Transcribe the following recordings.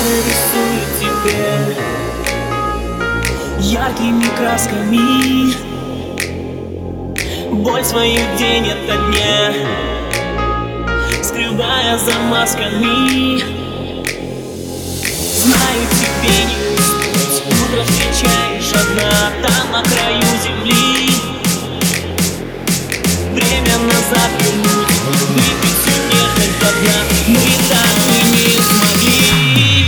нарисую тебе яркими красками боль свою день ото дня, скрывая за масками. Знаю, тебе не уснуть, утро встречаешь одна там на краю земли. Время назад вернуть, выпить всю нежность до дна мы так и не смогли.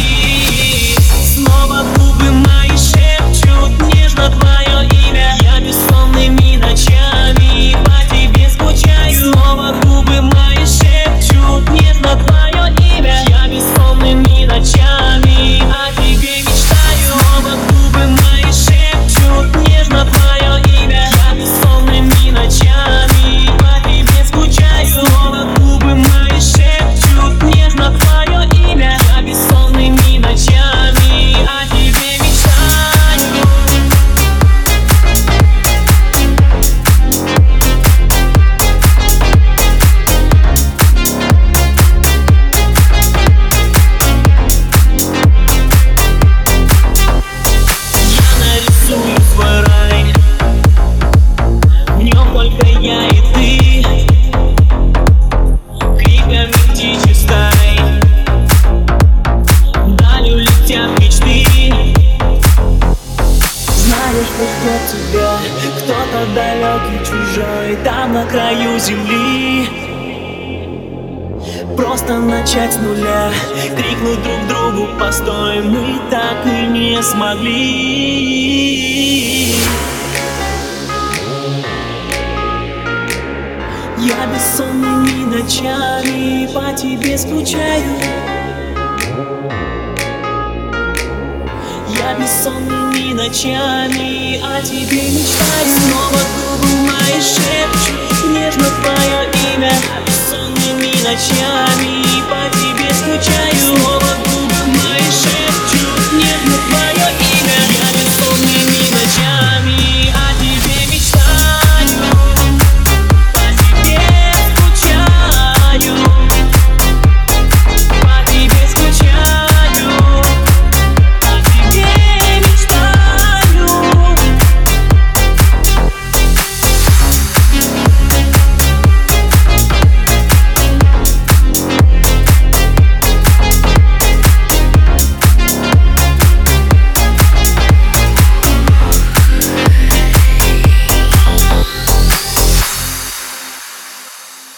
Снова губы мои шепчут нежно твое имя. Я бессонными ночами по тебе скучаю. Снова губы мои шепчут нежно твое имя. Я бессонными ночами о тебе мечтаю. Снова губы мои шепчут нежно твое имя. Я бессонными ночами по тебе скучаю. Снова губы мои шепчут нежно твое имя. Я бессонными ночами о тебе мечтаю. Я нарисую свой рай, в нем только я и ты, криками птичьих стай вдаль улетят мечты. Знаешь, что ждет тебя кто-то далекий, чужой там на краю земли. Просто начать с нуля, крикнуть друг другу постой, мы так и не смогли. Я бессонными ночами по тебе скучаю. Я бессонными ночами о тебе мечтаю. Снова губы мои шепчут нежно твое имя. Я бессонными ночами по